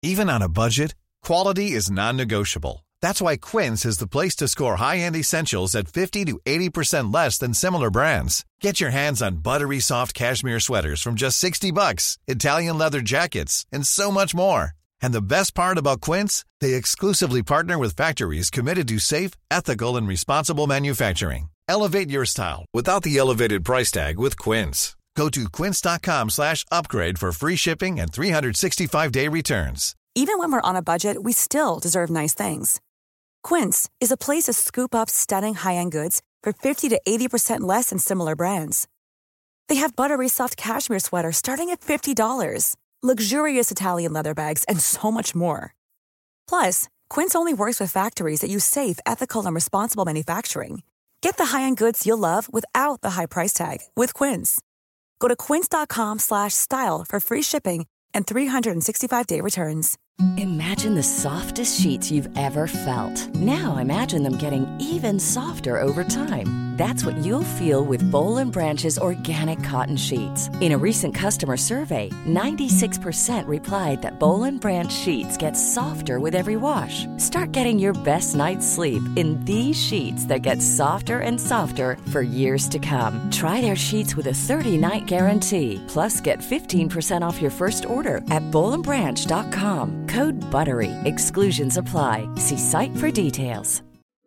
Even on a budget, quality is non-negotiable. That's why Quince is the place to score high-end essentials at 50 to 80% less than similar brands. Get your hands on buttery soft cashmere sweaters from just $60, Italian leather jackets, and so much more. And the best part about Quince, they exclusively partner with factories committed to safe, ethical, and responsible manufacturing. Elevate your style without the elevated price tag with Quince. Go to quince.com/upgrade for free shipping and 365-day returns. Even when we're on a budget, we still deserve nice things. Quince is a place to scoop up stunning high-end goods for 50 to 80% less than similar brands. They have buttery soft cashmere sweaters starting at $50, luxurious Italian leather bags, and so much more. Plus, Quince only works with factories that use safe, ethical, and responsible manufacturing. Get the high-end goods you'll love without the high price tag with Quince. Go to quince.com/style for free shipping and 365-day returns. Imagine the softest sheets you've ever felt. Now imagine them getting even softer over time. That's what you'll feel with Boll & Branch's organic cotton sheets. In a recent customer survey, 96% replied that Boll & Branch sheets get softer with every wash. Start getting your best night's sleep in these sheets that get softer and softer for years to come. Try their sheets with a 30-night guarantee. Plus, get 15% off your first order at bollandbranch.com. Code BUTTERY. Exclusions apply. See site for details.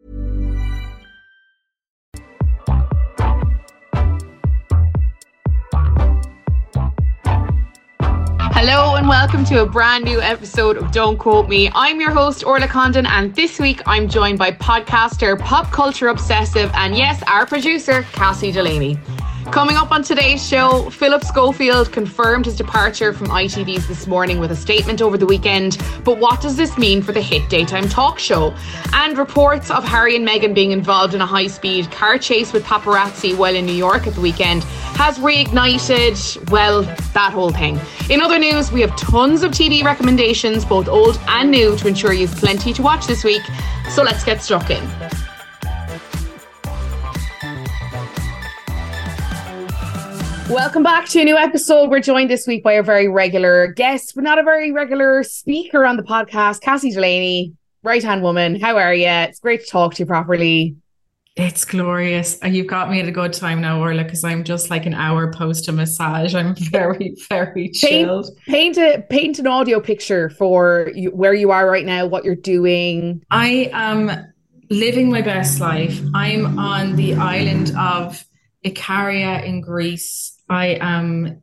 Hello and welcome to a brand new episode of Don't Quote Me. I'm your host, Orla Condon, and this week I'm joined by podcaster, pop culture obsessive, and yes, our producer, Cassie Delaney. Coming up on today's show, Philip Schofield confirmed his departure from ITV's This Morning with a statement over the weekend. But what does this mean for the hit daytime talk show? And reports of Harry and Meghan being involved in a high-speed car chase with paparazzi while in New York at the weekend has reignited, well, that whole thing. In other news, we have tons of TV recommendations, both old and new, to ensure you've plenty to watch this week. So let's get stuck in. Welcome back to a new episode. We're joined this week by a very regular guest, but not a very regular speaker on the podcast, Cassie Delaney, right-hand woman. How are you? It's great to talk to you properly. It's glorious. You've got me at a good time now, Orla, because I'm just like an hour post a massage. I'm very, very chilled. Paint an audio picture for you, where you are right now, what you're doing. I am living my best life. I'm on the island of Ikaria in Greece. I am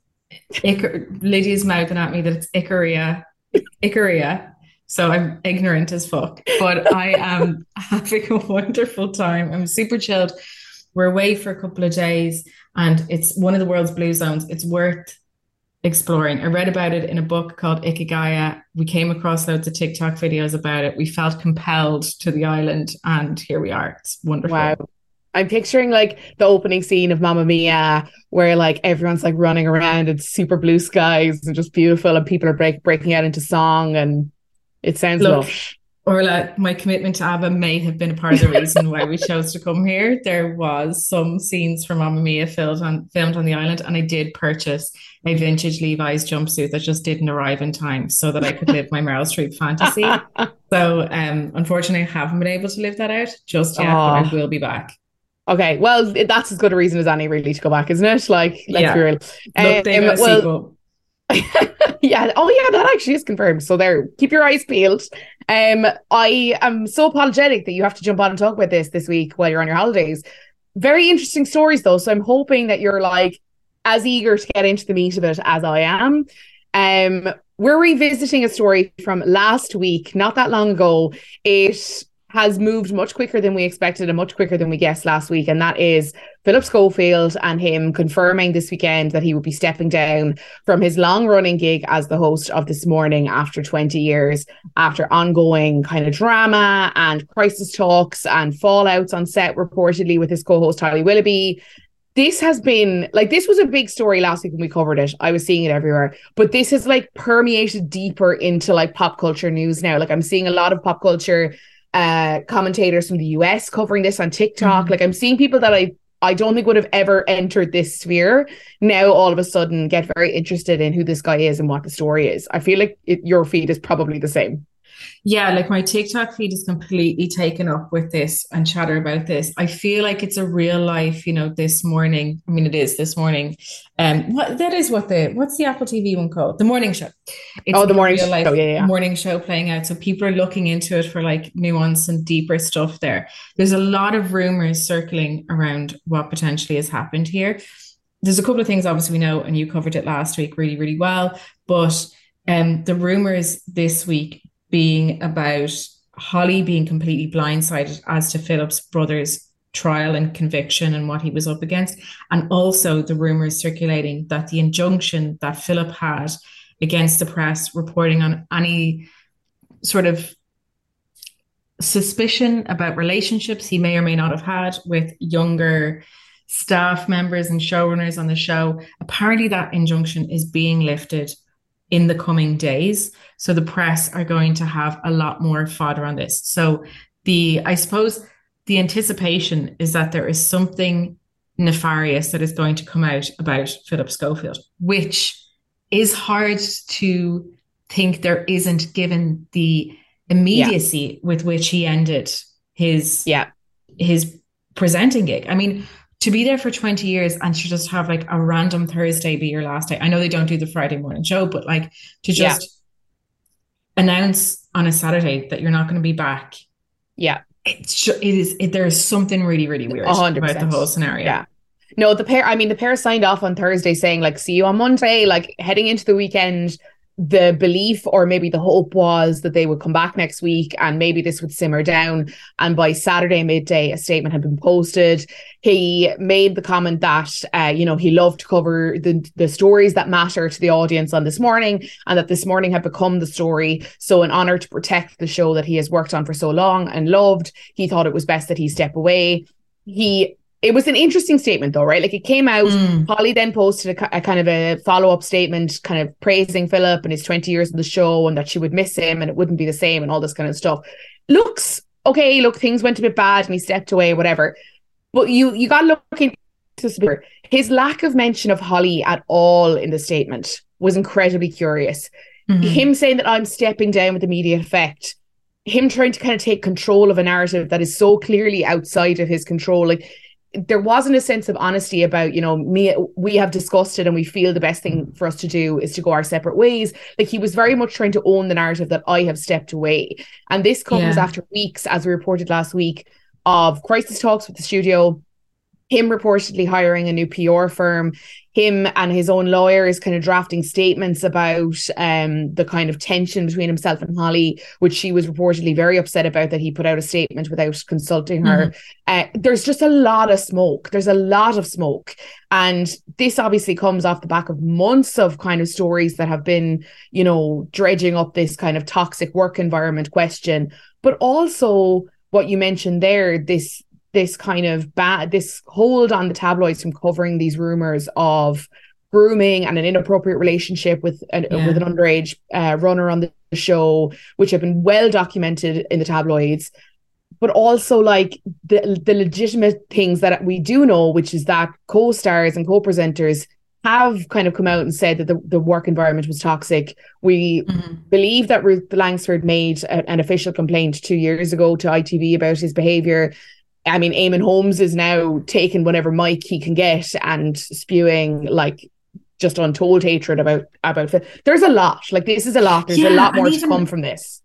Lydia's mouthing at me that it's Ikaria. So I'm ignorant as fuck, but I am having a wonderful time. I'm super chilled. We're away for a couple of days and it's one of the world's blue zones. It's worth exploring. I read about it in a book called Ikigai. We came across loads of TikTok videos about it. We felt compelled to the island and here we are. It's wonderful. Wow. I'm picturing like the opening scene of Mamma Mia where like everyone's like running around and super blue skies and just beautiful and people are breaking out into song and it sounds lush. Orla, my commitment to ABBA may have been a part of the reason why we chose to come here. There was some scenes from Mamma Mia filmed on the island and I did purchase a vintage Levi's jumpsuit that just didn't arrive in time so that I could live my Meryl Streep fantasy. So unfortunately I haven't been able to live that out just yet, but I will be back. Okay, well, that's as good a reason as any really to go back, isn't it? Like, let's be real. Look, they got a sequel. Yeah. Oh, yeah, that actually is confirmed. So there, keep your eyes peeled. I am so apologetic that you have to jump on and talk about this week while you're on your holidays. Very interesting stories, though. So I'm hoping that you're like as eager to get into the meat of it as I am. We're revisiting a story from last week, not that long ago. It has moved much quicker than we expected and much quicker than we guessed last week. And that is Philip Schofield and him confirming this weekend that he would be stepping down from his long-running gig as the host of This Morning after 20 years, after ongoing kind of drama and crisis talks and fallouts on set, reportedly with his co-host Holly Willoughby. This has been, like, this was a big story last week when we covered it. I was seeing it everywhere. But this has, like, permeated deeper into, like, pop culture news now. Like, I'm seeing a lot of pop culture commentators from the US covering this on TikTok. Like I'm seeing people that I I don't think would have ever entered this sphere, now all of a sudden get very interested in who this guy is and what the story is. I feel like your feed is probably the same. Yeah, like my TikTok feed is completely taken up with this and chatter about this. I feel like it's a real life, this morning. I mean, it is this morning. What's the Apple TV one called? The morning show. It's the morning show. Yeah. Morning show playing out. So people are looking into it for like nuance and deeper stuff there. There's a lot of rumors circling around what potentially has happened here. There's a couple of things obviously we know, and you covered it last week really, really well. But the rumors this week being about Holly being completely blindsided as to Philip's brother's trial and conviction and what he was up against. And also the rumors circulating that the injunction that Philip had against the press reporting on any sort of suspicion about relationships he may or may not have had with younger staff members and showrunners on the show. Apparently that injunction is being lifted in the coming days. So the press are going to have a lot more fodder on this. So I suppose the anticipation is that there is something nefarious that is going to come out about Philip Schofield, which is hard to think there isn't, given the immediacy with which he ended his presenting gig. I mean, to be there for 20 years and to just have like a random Thursday be your last day. I know they don't do the Friday morning show, but like to just announce on a Saturday that you're not going to be back. Yeah. There's something really, really weird 100%. About the whole scenario. Yeah. No, the pair signed off on Thursday saying like, see you on Monday, like heading into the weekend. The belief or maybe the hope was that they would come back next week and maybe this would simmer down. And by Saturday midday, a statement had been posted. He made the comment that, he loved to cover the stories that matter to the audience on This Morning, and that This Morning had become the story. So in honor to protect the show that he has worked on for so long and loved, he thought it was best that he step away. It was an interesting statement though, right? Like it came out, Holly then posted a kind of a follow-up statement kind of praising Philip and his 20 years in the show and that she would miss him and it wouldn't be the same and all this kind of stuff. Looks, okay, look, things went a bit bad and he stepped away, whatever. But you got to look into his lack of mention of Holly at all in the statement was incredibly curious. Mm-hmm. Him saying that I'm stepping down with immediate effect, him trying to kind of take control of a narrative that is so clearly outside of his control. Like, there wasn't a sense of honesty about, we have discussed it and we feel the best thing for us to do is to go our separate ways. Like he was very much trying to own the narrative that I have stepped away. And this comes after weeks, as we reported last week, of crisis talks with the studio, him reportedly hiring a new PR firm, him and his own lawyers kind of drafting statements about the kind of tension between himself and Holly, which she was reportedly very upset about, that he put out a statement without consulting her. There's just a lot of smoke. There's a lot of smoke. And this obviously comes off the back of months of kind of stories that have been, dredging up this kind of toxic work environment question. But also what you mentioned there, this kind of this hold on the tabloids from covering these rumors of grooming and an inappropriate relationship with an underage runner on the show, which have been well documented in the tabloids, but also like the legitimate things that we do know, which is that co-stars and co-presenters have kind of come out and said that the work environment was toxic. We believe that Ruth Langsford made an official complaint 2 years ago to ITV about his behaviour. I mean, Eamon Holmes is now taking whatever mic he can get and spewing like just untold hatred about there's a lot. Like this is a lot. There's a lot more to come from this.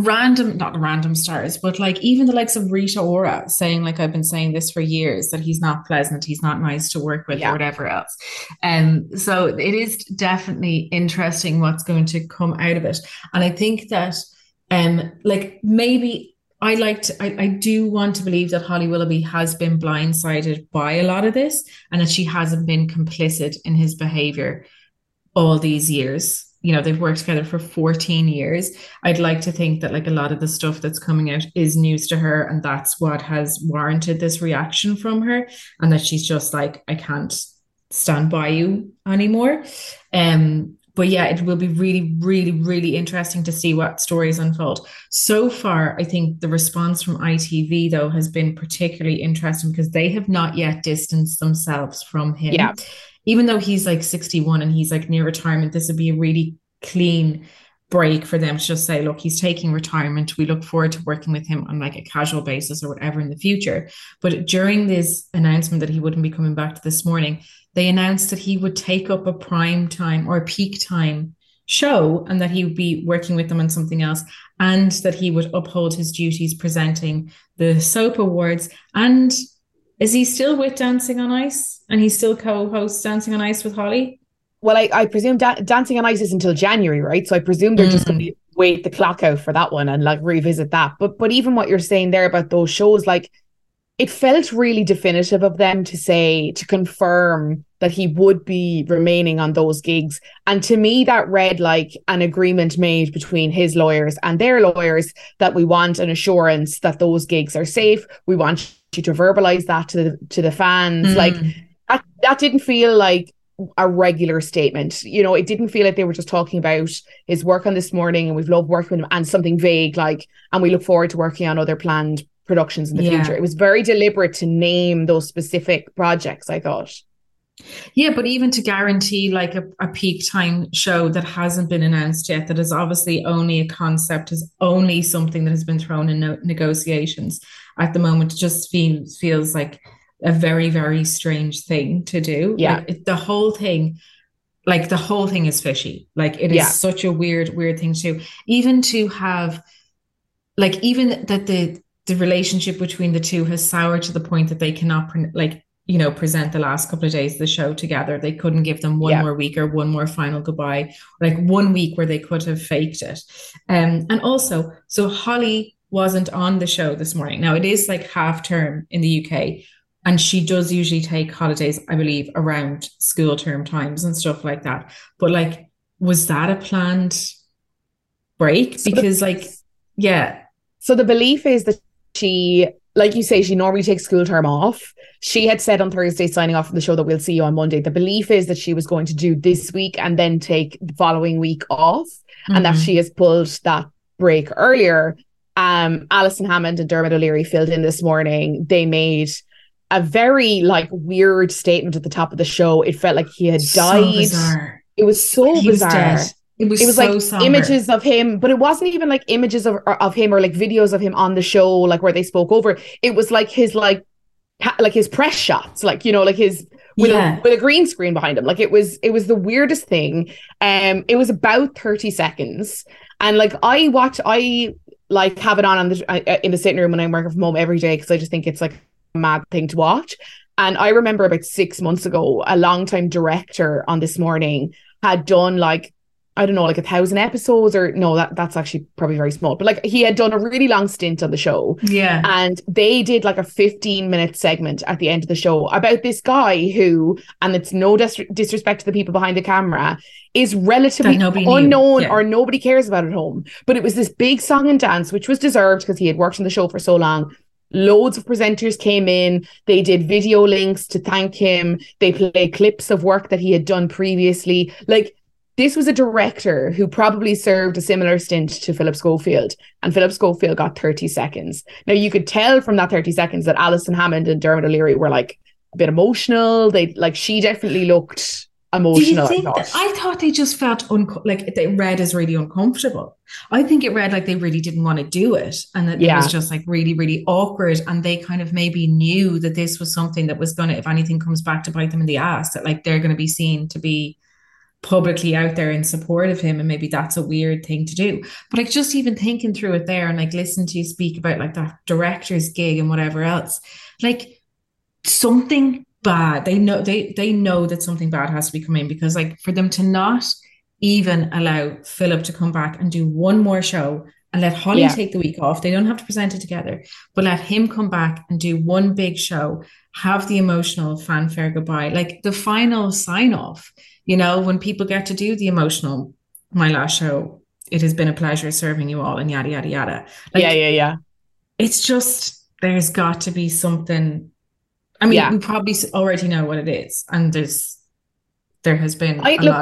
Not random stars, but like even the likes of Rita Ora saying, like, I've been saying this for years, that he's not pleasant, he's not nice to work with or whatever else. So it is definitely interesting what's going to come out of it. And I think that like maybe I do want to believe that Holly Willoughby has been blindsided by a lot of this and that she hasn't been complicit in his behavior all these years. They've worked together for 14 years. I'd like to think that like a lot of the stuff that's coming out is news to her, and that's what has warranted this reaction from her, and that she's just like, I can't stand by you anymore. But yeah, it will be really, really, really interesting to see what stories unfold. So far, I think the response from ITV, though, has been particularly interesting because they have not yet distanced themselves from him. Yeah. Even though he's like 61 and he's like near retirement, this would be a really clean break for them to just say, look, he's taking retirement. We look forward to working with him on like a casual basis or whatever in the future. But during this announcement that he wouldn't be coming back to This Morning, they announced that he would take up a prime time or a peak time show and that he would be working with them on something else and that he would uphold his duties presenting the soap awards. And is he still with Dancing on Ice? And he still co-hosts Dancing on Ice with Holly? Well, I presume Dancing on Ice is until January, right? So I presume they're just going to wait the clock out for that one and like revisit that. But even what you're saying there about those shows, like it felt really definitive of them to confirm that he would be remaining on those gigs. And to me, that read like an agreement made between his lawyers and their lawyers that we want an assurance that those gigs are safe. We want you to verbalize that to the fans. Like that didn't feel like a regular statement. You know, it didn't feel like they were just talking about his work on This Morning and we've loved working with him and something vague like, and we look forward to working on other planned productions in the future. It was very deliberate to name those specific projects, I thought. Yeah, but even to guarantee like a peak time show that hasn't been announced yet, that is obviously only a concept, is only something that has been thrown in negotiations at the moment, it just feels like a very, very strange thing to do. Yeah. Like the whole thing is fishy. Like it is such a weird thing to even to have, like, even that the relationship between the two has soured to the point that they cannot present the last couple of days of the show together. They couldn't give them one more week or one more final goodbye, like 1 week where they could have faked it. And also, so Holly wasn't on the show this morning. Now it is like half term in the UK. And she does usually take holidays, I believe, around school term times and stuff like that. But like, was that a planned break? Because So the belief is that she, like you say, she normally takes school term off. She had said on Thursday, signing off from the show, that we'll see you on Monday. The belief is that she was going to do this week and then take the following week off, and that she has pulled that break earlier. Alison Hammond and Dermot O'Leary filled in this morning. They made a very like weird statement at the top of the show. It felt like he had died. Bizarre. It was so bizarre. It was so like somber. Images of him, but it wasn't even like images of him or like videos of him on the show, like where they spoke over. It was like his like his press shots, like, you know, like his with a green screen behind him. Like it was the weirdest thing. It was about 30 seconds, and like I like have it on in the sitting room when I'm working from home every day because I just think it's like mad thing to watch. And I remember about 6 months ago, a longtime director on This Morning had done like, I don't know, like 1,000 episodes, or no, that's actually probably very small, but like he had done a really long stint on the show. Yeah. And they did like a 15-minute segment at the end of the show about this guy who, and it's no disrespect to the people behind the camera, is relatively unknown or nobody cares about at home. But it was this big song and dance, which was deserved because he had worked on the show for so long. Loads of presenters came in. They did video links to thank him. They played clips of work that he had done previously. Like, this was a director who probably served a similar stint to Philip Schofield, and Philip Schofield got 30 seconds. Now, you could tell from that 30 seconds that Alison Hammond and Dermot O'Leary were like a bit emotional. She definitely looked emotional. Do you think I thought they just felt like they read as really uncomfortable. I think it read like they really didn't want to do it, and that it was just like really, really awkward. And they kind of maybe knew that this was something that was going to, if anything comes back to bite them in the ass, that like they're going to be seen to be publicly out there in support of him, and maybe that's a weird thing to do. But like, just even thinking through it there and like listen to you speak about like that director's gig and whatever else, like something bad, they know that something bad has to be coming, because like for them to not even allow Philip to come back and do one more show and let Holly take the week off, they don't have to present it together, but let him come back and do one big show, have the emotional fanfare goodbye, like the final sign off. You know, when people get to do the emotional, my last show, it has been a pleasure serving you all, and yada, yada, yada. Like, yeah. It's just, there's got to be something. I mean, we probably already know what it is. And there has been a lot of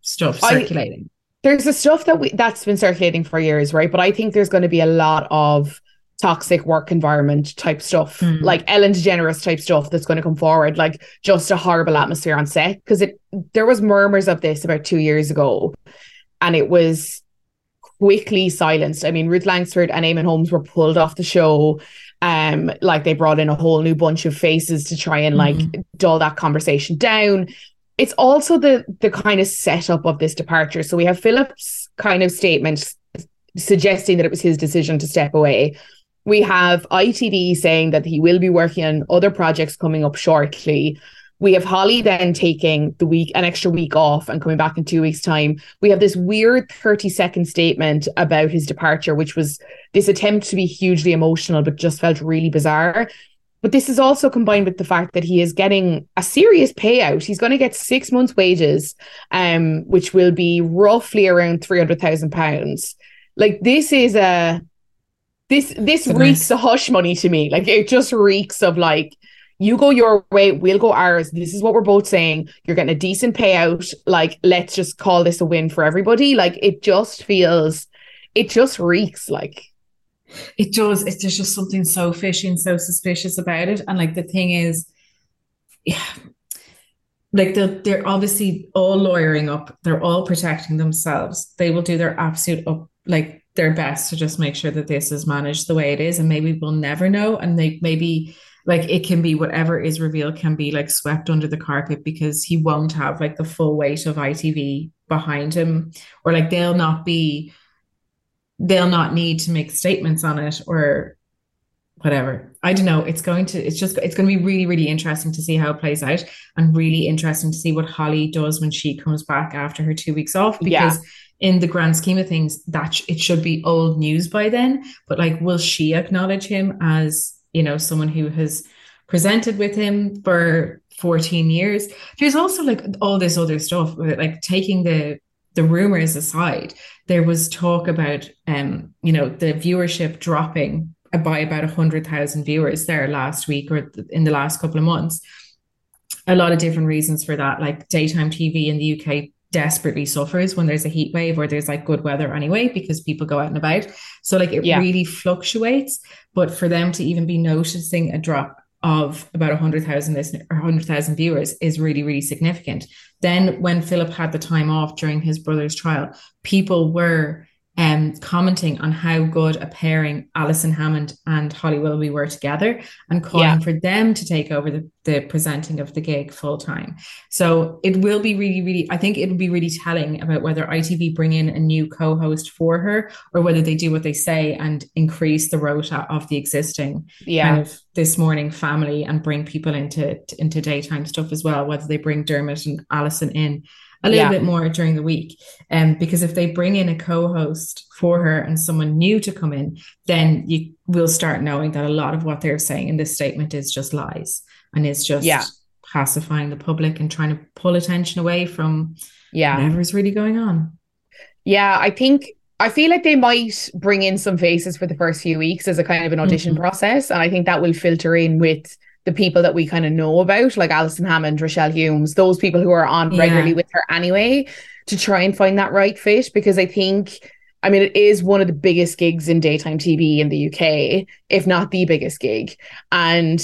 stuff circulating? There's the stuff that's been circulating for years, right? But I think there's going to be a lot of toxic work environment type stuff, like Ellen DeGeneres type stuff that's going to come forward, like just a horrible atmosphere on set. Because there was murmurs of this about 2 years ago, and it was quickly silenced. I mean, Ruth Langsford and Eamon Holmes were pulled off the show. Like they brought in a whole new bunch of faces to try and like dull that conversation down. It's also the kind of setup of this departure. So we have Philip's kind of statement suggesting that it was his decision to step away. We have ITV saying that he will be working on other projects coming up shortly. We have Holly then taking an extra week off and coming back in 2 weeks' time. We have this weird 30-second statement about his departure, which was this attempt to be hugely emotional, but just felt really bizarre. But this is also combined with the fact that he is getting a serious payout. He's going to get 6 months' wages, which will be roughly around £300,000. Like this is this reeks of hush money to me. Like it just reeks of like, you go your way, we'll go ours. This is what we're both saying. You're getting a decent payout. Like, let's just call this a win for everybody. Like it just reeks like. It does. There's just something so fishy and so suspicious about it. And like the thing is, yeah, like they're obviously all lawyering up. They're all protecting themselves. They will do their absolute their best to just make sure that this is managed the way it is. And maybe we'll never know. And maybe like it can be whatever is revealed can be like swept under the carpet because he won't have like the full weight of ITV behind him, or like they'll not need to make statements on it or whatever. I don't know. It's going to be really, really interesting to see how it plays out, and really interesting to see what Holly does when she comes back after her 2 weeks off, because in the grand scheme of things, that it should be old news by then. But like, will she acknowledge him as, you know, someone who has presented with him for 14 years? There's also like all this other stuff, like taking the rumors aside, there was talk about, the viewership dropping by about 100,000 viewers there last week or in the last couple of months. A lot of different reasons for that, like daytime TV in the UK desperately suffers when there's a heat wave or there's like good weather anyway, because people go out and about. So like it really fluctuates. But for them to even be noticing a drop of about 100,000 listeners or 100,000 viewers is really, really significant. Then when Philip had the time off during his brother's trial, people were commenting on how good a pairing Alison Hammond and Holly Willoughby were together, and calling for them to take over the presenting of the gig full time. So it will be really, really, I think it will be really telling about whether ITV bring in a new co-host for her, or whether they do what they say and increase the rota of the existing kind of This Morning family and bring people into daytime stuff as well, whether they bring Dermot and Alison in a little bit more during the week. Because if they bring in a co-host for her and someone new to come in, then you will start knowing that a lot of what they're saying in this statement is just lies and is just pacifying the public and trying to pull attention away from whatever's really going on. Yeah, I feel like they might bring in some faces for the first few weeks as a kind of an audition process. And I think that will filter in with the people that we kind of know about, like Alison Hammond, Rochelle Humes, those people who are on regularly with her anyway, to try and find that right fit. Because I mean, it is one of the biggest gigs in daytime TV in the UK, if not the biggest gig. And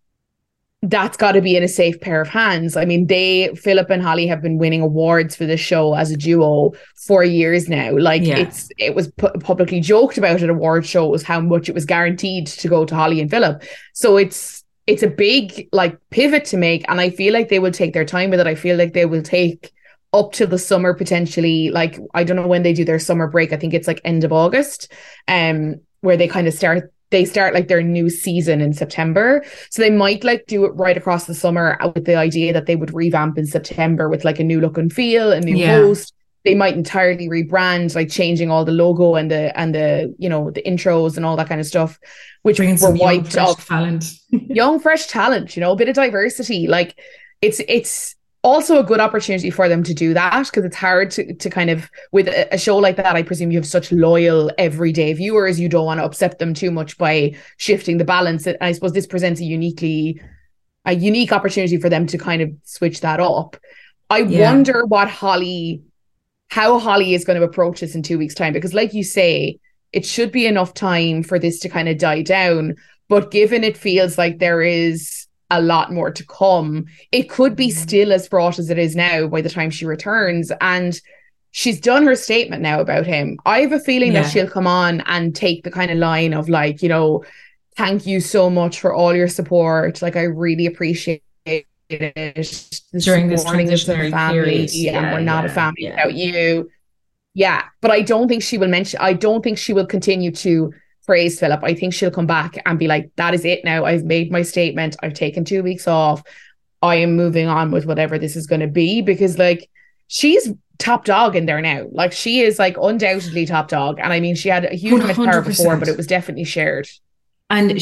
that's got to be in a safe pair of hands. I mean, Philip and Holly have been winning awards for this show as a duo for years now. Like it was publicly joked about at award shows how much it was guaranteed to go to Holly and Philip. So it's a big like pivot to make, and I feel like they will take their time with it. I feel like they will take up to the summer potentially. Like, I don't know when they do their summer break. I think it's like end of August, where they kind of start like their new season in September. So they might like do it right across the summer with the idea that they would revamp in September with like a new look and feel, a new host. They might entirely rebrand, like changing all the logo and the the intros and all that kind of stuff, which were wiped off. Young, fresh talent, a bit of diversity. Like it's also a good opportunity for them to do that, because it's hard to kind of, with a show like that, I presume you have such loyal everyday viewers, you don't want to upset them too much by shifting the balance. And I suppose this presents a unique opportunity for them to kind of switch that up. I wonder what Holly how Holly is going to approach this in 2 weeks' time, because like you say, it should be enough time for this to kind of die down. But given it feels like there is a lot more to come, it could be still as fraught as it is now by the time she returns. And she's done her statement now about him. I have a feeling that she'll come on and take the kind of line of like, you know, thank you so much for all your support. Like, I really appreciate it. During this transitionary period. And we're not a family without you. Yeah. But I don't think she will continue to praise Philip. I think she'll come back and be like, that is it now. I've made my statement. I've taken 2 weeks off. I am moving on with whatever this is going to be, because like, she's top dog in there now. Like, she is like undoubtedly top dog. And I mean, she had a huge amount of power before, but it was definitely shared. And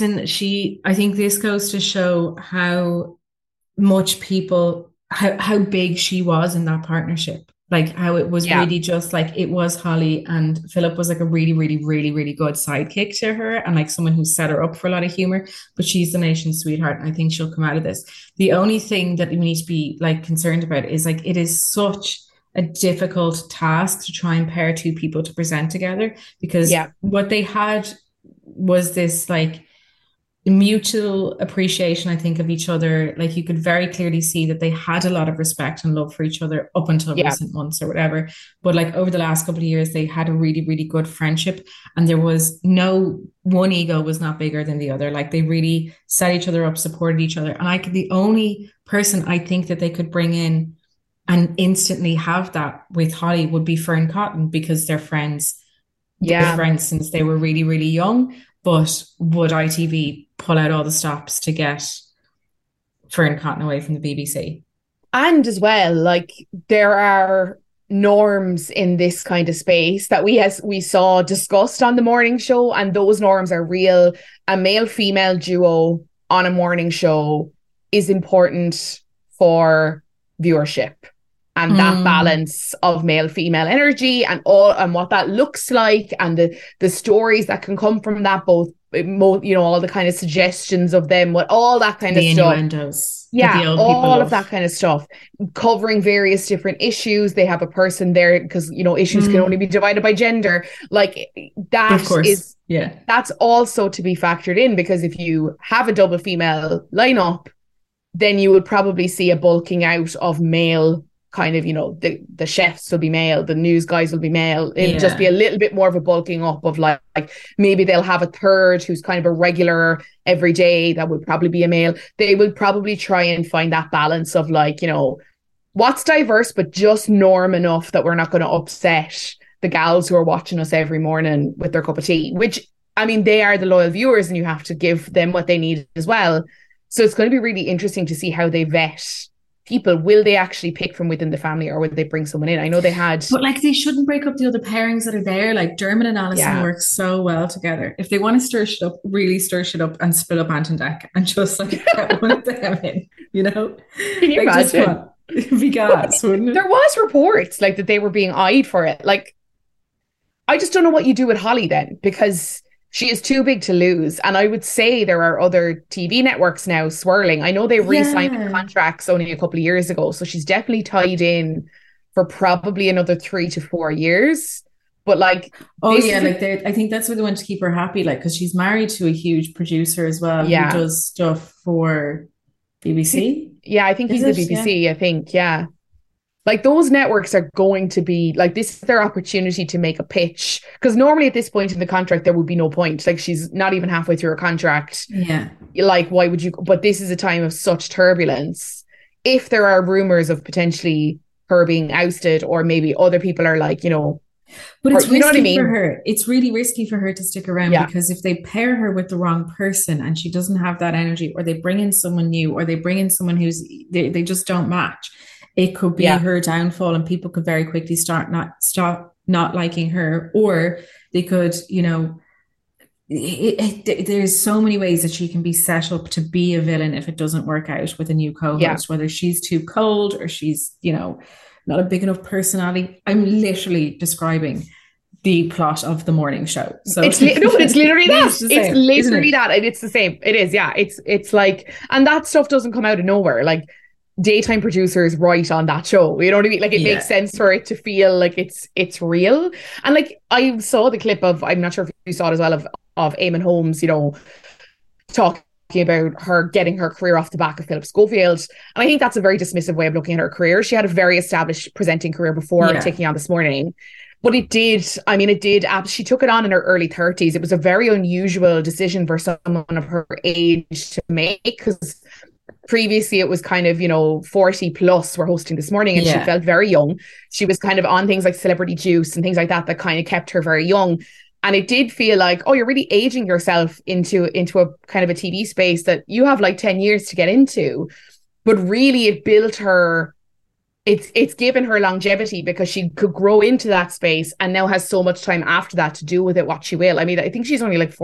I think this goes to show how much how big she was in that partnership. Like, how it was really just like, it was Holly, and Philip was like a really, really, really, really good sidekick to her, and like someone who set her up for a lot of humor, but she's the nation's sweetheart. And I think she'll come out of this. The only thing that we need to be like concerned about is like, it is such a difficult task to try and pair two people to present together, because what they had was this like mutual appreciation, I think, of each other. Like, you could very clearly see that they had a lot of respect and love for each other up until recent months or whatever. But like, over the last couple of years, they had a really, really good friendship, and there was one ego was not bigger than the other. Like, they really set each other up, supported each other. And the only person I think that they could bring in and instantly have that with Holly would be Fern Cotton, because they're friends. They're friends since they were really, really young. But would ITV pull out all the stops to get Fern Cotton away from the BBC? And as well, like, there are norms in this kind of space that we saw discussed on the morning show, and those norms are real. A male-female duo on a morning show is important for viewership. And that balance of male-female energy and what that looks like, and the stories that can come from that, both, you know, all the kind of suggestions of them, all that kind of stuff. The innuendos. All of that kind of stuff. Covering various different issues. They have a person there because, you know, issues can only be divided by gender. Like, that of course. That's also to be factored in, because if you have a double female lineup, then you would probably see a bulking out of male kind of, you know, the chefs will be male, the news guys will be male. It'll just be a little bit more of a bulking up of like maybe they'll have a third who's kind of a regular every day that would probably be a male. They will probably try and find that balance of like, you know, what's diverse but just norm enough that we're not going to upset the gals who are watching us every morning with their cup of tea, which, I mean, they are the loyal viewers and you have to give them what they need as well. So it's going to be really interesting to see how they vet people. Will they actually pick from within the family, or would they bring someone in? I know they had, but like, they shouldn't break up the other pairings that are there. Like, Dermot and Alison work so well together. If they want to stir shit up, really stir shit up and split up Ant and Dec and just like get one of them in, you know? Can you imagine? It'd be gas, wouldn't it? There was reports like that they were being eyed for it. Like, I just don't know what you do with Holly then, because she is too big to lose. And I would say there are other TV networks now swirling. I know they re-signed the contracts only a couple of years ago. So she's definitely tied in for probably another 3 to 4 years. But like... I think that's why they want to keep her happy. Like, because she's married to a huge producer as well, who does stuff for BBC. Yeah, I think he's the BBC, I think, Like, those networks are going to be like, this is their opportunity to make a pitch, because normally at this point in the contract there would be no point. Like, she's not even halfway through her contract. Like, why would you? But this is a time of such turbulence. If there are rumors of potentially her being ousted, or maybe other people are like, you know, but it's risky for her. It's really risky for her to stick around, because if they pair her with the wrong person and she doesn't have that energy, or they bring in someone new, or they bring in someone who's they just don't match, it could be her downfall, and people could very quickly stop not liking her. Or they could, you know, there's so many ways that she can be set up to be a villain if it doesn't work out with a new co-host, whether she's too cold or she's, you know, not a big enough personality. I'm literally describing the plot of the morning show. So it's literally that. It's literally that. And it's the same. It is. Yeah. It's like, and that stuff doesn't come out of nowhere. Like, daytime producers write on that show. You know what I mean? Like it makes sense for it to feel like it's real. And like I saw the clip of, I'm not sure if you saw it as well, of Eamon Holmes, you know, talking about her getting her career off the back of Philip Schofield. And I think that's a very dismissive way of looking at her career. She had a very established presenting career before taking on This Morning. But she took it on in her early 30s. It was a very unusual decision for someone of her age to make, because previously it was kind of, you know, 40 plus were hosting This Morning, and she felt very young. She was kind of on things like Celebrity Juice and things like that kind of kept her very young. And it did feel like, oh, you're really aging yourself into a kind of a TV space that you have like 10 years to get into. But really it built her, it's given her longevity, because she could grow into that space and now has so much time after that to do with it what she will. I mean, I think she's only like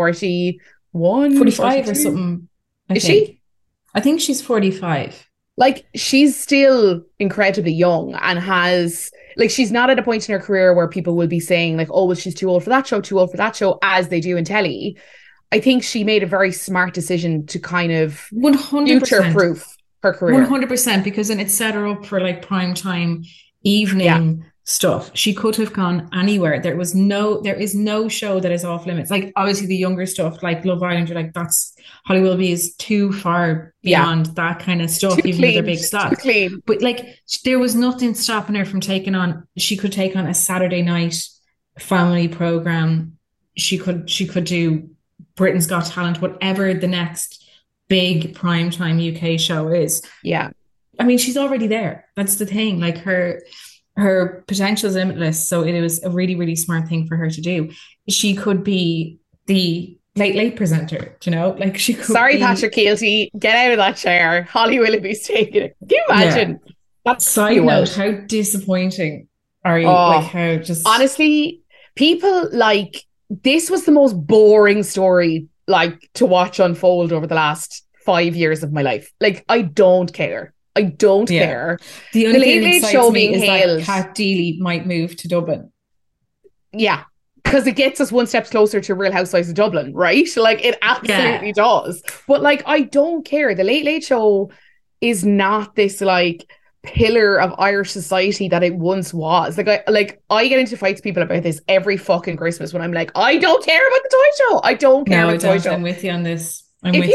41, 45 42. Or something. Is she? I think she's 45. Like, she's still incredibly young and has, like, she's not at a point in her career where people will be saying like, oh, well, she's too old for that show, as they do in telly. I think she made a very smart decision to kind of 100% future-proof her career. 100%, because then it set her up for like prime time evening stuff. She could have gone anywhere. There is no show that is off limits. Like, obviously the younger stuff like Love Island, you're like, that's Holly Willoughby is too far beyond that kind of stuff, even with their big stuff. But like, there was nothing stopping her from taking on. She could take on a Saturday night family program. She could do Britain's Got Talent, whatever the next big primetime UK show is. Yeah. I mean, she's already there. That's the thing. Like, her potential is limitless. So it was a really, really smart thing for her to do. She could be the late presenter, you know? Like, she could Patrick Kielty, get out of that chair. Holly Willoughby's taking it. Can you imagine? Yeah. That's side note, how disappointing are you? Oh, like, how just... Honestly, people, like, this was the most boring story, like, to watch unfold over the last 5 years of my life. Like, I don't care. I don't care. The only thing Late that Show me being is hailed. that Kat Deely might move to Dublin. Yeah, because it gets us one step closer to Real Housewives of Dublin, right? Like, it absolutely does. But like, I don't care. The Late Show is not this like pillar of Irish society that it once was. I get into fights with people about this every fucking Christmas when I'm like, I don't care about the toy show. I don't care about the toy show. I'm with you on this. If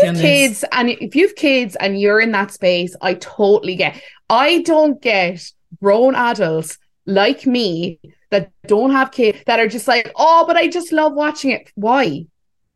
you have kids and you're in that space, I totally get. I don't get grown adults like me that don't have kids that are just like, oh, but I just love watching it. Why?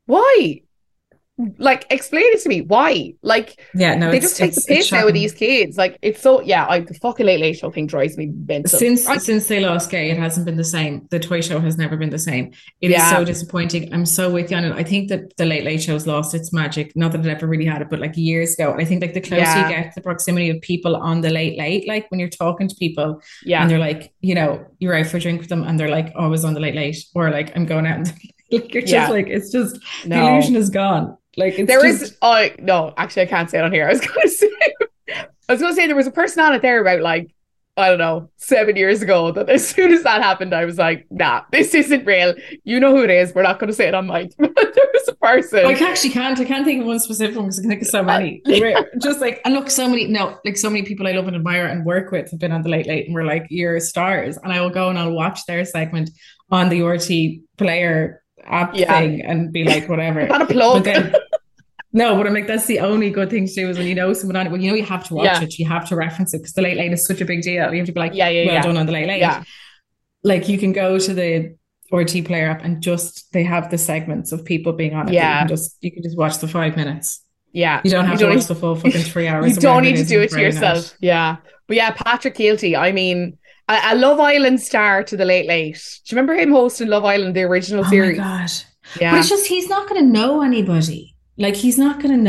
Like, explain it to me. Why? Like, they just take the piss out of these kids. Like, it's so, the fucking Late Show thing drives me mental. Since they lost Gay, it hasn't been the same. The toy show has never been the same. It is so disappointing. I'm so with you on it. I think that the Late Show's lost its magic. Not that it ever really had it, but like years ago. And I think like the closer you get to the proximity of people on the late, like when you're talking to people and they're like, you know, you're out for a drink with them and they're like, oh, I was on the late, or like, I'm going out and like, you're just like, it's just, the illusion is gone. Like, no, actually I can't say it on here. I was going to say there was a person on it there about like, I don't know, 7 years ago, that as soon as that happened, I was like, nah, this isn't real. You know who it is. We're not going to say it on mic. But there was a person. I actually can't. I can't think of one specific one because I can think of so many. Just like, and look, so many people I love and admire and work with have been on the Late and we're like, you're stars. And I will go and I'll watch their segment on the RT Player app thing and be like, whatever. Not a plug. But I'm like, that's the only good thing to do is when you know someone on it, well, you know, you have to watch it, you have to reference it because the Late is such a big deal. You have to be like, well done on the Late. Yeah. Like, you can go to the RT Player app and just, they have the segments of people being on it. Yeah. You can just watch the 5 minutes. Yeah. You don't have to watch the full fucking 3 hours. You don't need to do it to yourself. Yeah. But yeah, Patrick Kielty, I mean, a Love Island star to the Late. Do you remember him hosting Love Island, the original series? Oh my God. Yeah. But it's just, he's not going to know anybody. Like, he's not going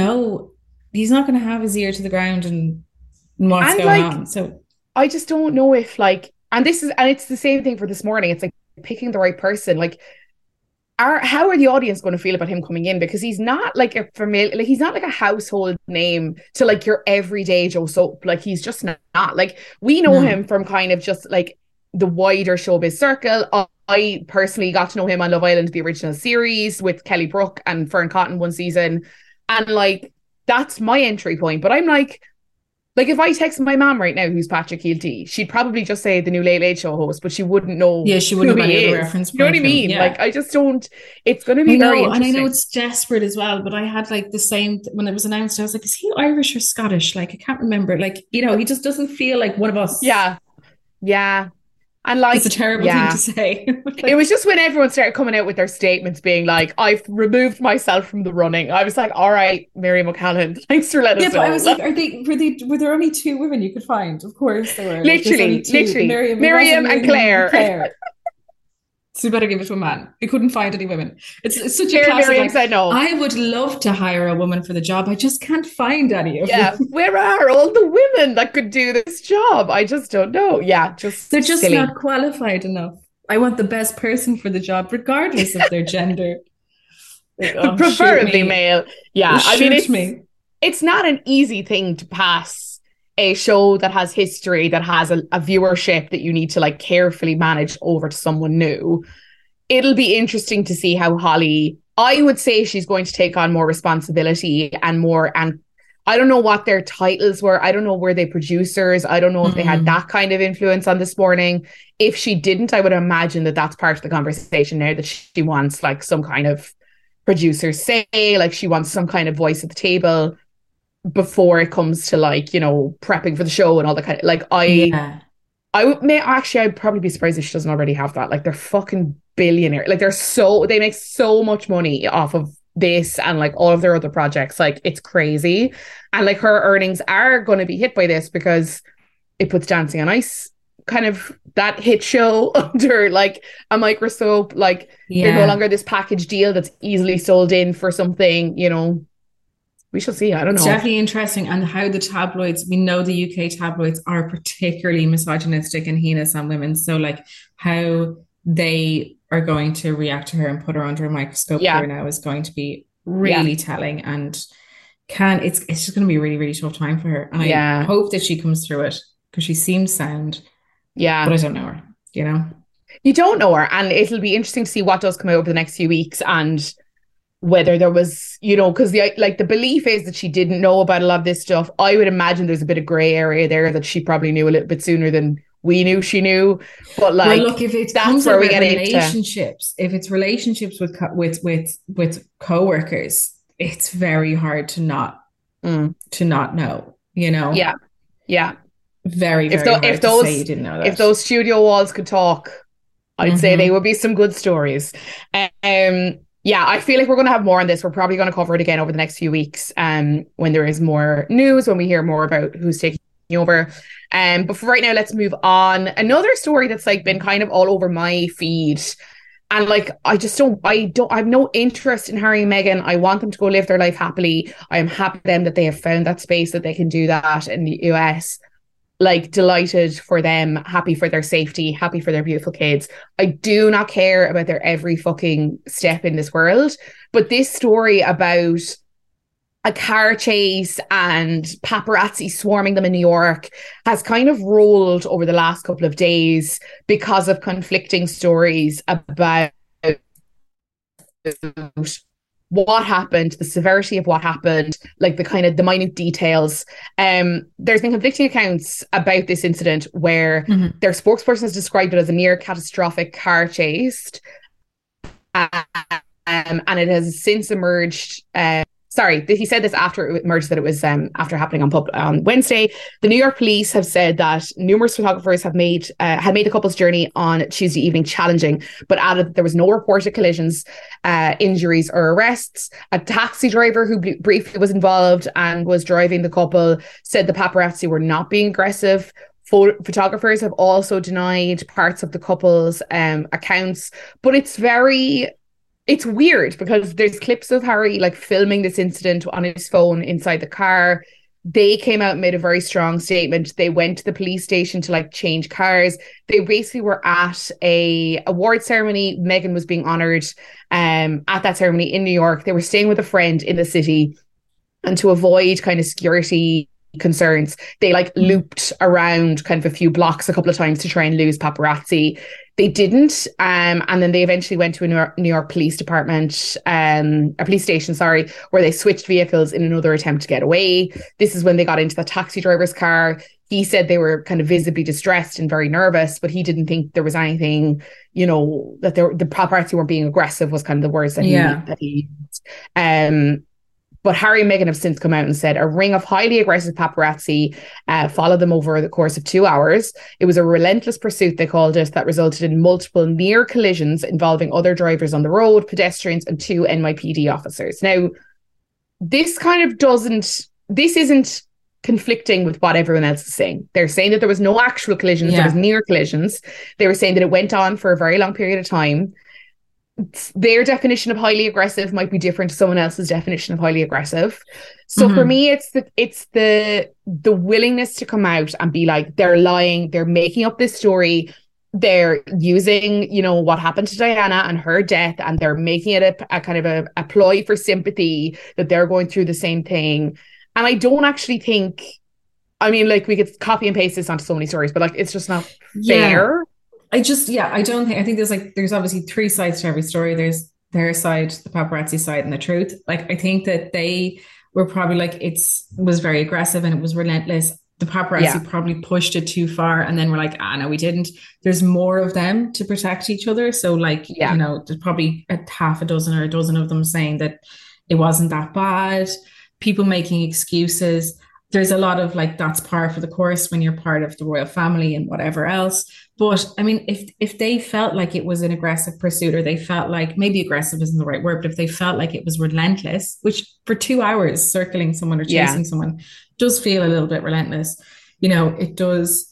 to have his ear to the ground and what's going on. So I just don't know if like, and it's the same thing for This Morning. It's like picking the right person. Like, how are the audience going to feel about him coming in? Because he's not like a familiar, like he's not like a household name to like your everyday Joe Soap. Like, he's just not. Like, we know him from kind of just like the wider showbiz circle. I personally got to know him on Love Island, the original series with Kelly Brook and Fern Cotton one season. And like, that's my entry point. But I'm like Like if I text my mom right now, who's Patrick Keelty, she'd probably just say the new Late Late Show host, but she wouldn't know. Yeah, she wouldn't who have he any is. other reference. You know what I mean? Yeah. Like I just don't. It's going to be very interesting. And I know it's desperate as well. But I had like the same when it was announced. I was like, is he Irish or Scottish? Like I can't remember. Like he just doesn't feel like one of us. Yeah. And like, it's a terrible thing to say. It was just when everyone started coming out with their statements being like, I've removed myself from the running. I was like, all right, Miriam O'Callaghan, thanks for letting us know. Yeah, but I was like, were there only two women you could find? Of course there were. Literally. Miriam and Claire. So you better give it to a man. We couldn't find any women. It's such a classic. Miriam said no. I would love to hire a woman for the job. I just can't find any of them. Where are all the women that could do this job? I just don't know. Yeah, they're just silly. not qualified enough. I want the best person for the job, regardless of their gender. Like, preferably male. Yeah, I mean, it's not an easy thing to pass a show that has history, that has a viewership that you need to like carefully manage over to someone new. It'll be interesting to see how Holly, I would say she's going to take on more responsibility and I don't know what their titles were. I don't know, were they producers? I don't know if they had that kind of influence on This Morning. If she didn't, I would imagine that that's part of the conversation now, that she wants like some kind of producer say, like she wants some kind of voice at the table before it comes to like, you know, prepping for the show and all that kind of like I'd probably be surprised if she doesn't already have that. Like they're fucking billionaire. Like they make so much money off of this and like all of their other projects. Like it's crazy. And like her earnings are going to be hit by this because it puts Dancing on Ice, kind of that hit show, under like a microscope. Like they're no longer this package deal that's easily sold in for something, you know. We shall see. I don't know. It's definitely interesting. And how the tabloids, we know the UK tabloids are particularly misogynistic and heinous on women. So like how they are going to react to her and put her under a microscope here now is going to be really telling, and it's just going to be a really, really tough time for her. And I hope that she comes through it because she seems sound. Yeah. But I don't know her, you know? You don't know her. And it'll be interesting to see what does come out over the next few weeks and whether there was, you know, because the belief is that she didn't know about a lot of this stuff. I would imagine there's a bit of grey area there that she probably knew a little bit sooner than we knew she knew. But like, well, look, if it's that's where we get relationships, if it's relationships with co-workers, it's very hard to not know, you know? Yeah. Very, very hard to say you didn't know that. If those studio walls could talk, I'd say they would be some good stories. Yeah, I feel like we're going to have more on this. We're probably going to cover it again over the next few weeks when there is more news, when we hear more about who's taking over. But for right now, let's move on. Another story that's like been kind of all over my feed. And like, I have no interest in Harry and Meghan. I want them to go live their life happily. I am happy for them that they have found that space, that they can do that in the US. Like, delighted for them, happy for their safety, happy for their beautiful kids. I do not care about their every fucking step in this world. But this story about a car chase and paparazzi swarming them in New York has kind of rolled over the last couple of days because of conflicting stories about what happened, the severity of what happened, like the minute details. There's been conflicting accounts about this incident where their spokesperson has described it as a near catastrophic car chase. And it has since emerged. He said this after it emerged that it was after happening on Wednesday. The New York police have said that numerous photographers had made the couple's journey on Tuesday evening challenging, but added that there was no reported collisions, injuries or arrests. A taxi driver who briefly was involved and was driving the couple said the paparazzi were not being aggressive. Photographers have also denied parts of the couple's accounts, but it's weird because there's clips of Harry like filming this incident on his phone inside the car. They came out and made a very strong statement. They went to the police station to like change cars. They basically were at a award ceremony. Meghan was being honoured at that ceremony in New York. They were staying with a friend in the city, and to avoid kind of security concerns. They like looped around kind of a few blocks a couple of times to try and lose paparazzi. They didn't. And then they eventually went to a New York police department, a police station, sorry, where they switched vehicles in another attempt to get away. This is when they got into the taxi driver's car. He said they were kind of visibly distressed and very nervous, but he didn't think there was anything, you know, that the paparazzi weren't being aggressive was kind of the words that he used. But Harry and Meghan have since come out and said a ring of highly aggressive paparazzi followed them over the course of 2 hours. It was a relentless pursuit, they called it, that resulted in multiple near collisions involving other drivers on the road, pedestrians, and 2 NYPD officers. Now, this isn't conflicting with what everyone else is saying. They're saying that there was no actual collisions, there was near collisions. They were saying that it went on for a very long period of time. Their definition of highly aggressive might be different to someone else's definition of highly aggressive. So for me, it's the willingness to come out and be like, they're lying, they're making up this story, they're using, you know, what happened to Diana and her death, and they're making it a kind of a ploy for sympathy, that they're going through the same thing. And I don't actually think, I mean, like, we could copy and paste this onto so many stories, but like, it's just not fair. I think there's obviously 3 sides to every story. There's their side, the paparazzi side, and the truth. Like, I think that they were probably like, was very aggressive and it was relentless. The paparazzi probably pushed it too far, and then we're like, no, we didn't. There's more of them to protect each other. So like, you know, there's probably a half a dozen or a dozen of them saying that it wasn't that bad. People making excuses. There's a lot of like, that's par for the course when you're part of the royal family and whatever else. But I mean, if they felt like it was an aggressive pursuit, or they felt like, maybe aggressive isn't the right word, but if they felt like it was relentless, which for 2 hours circling someone or chasing someone does feel a little bit relentless, you know, it does.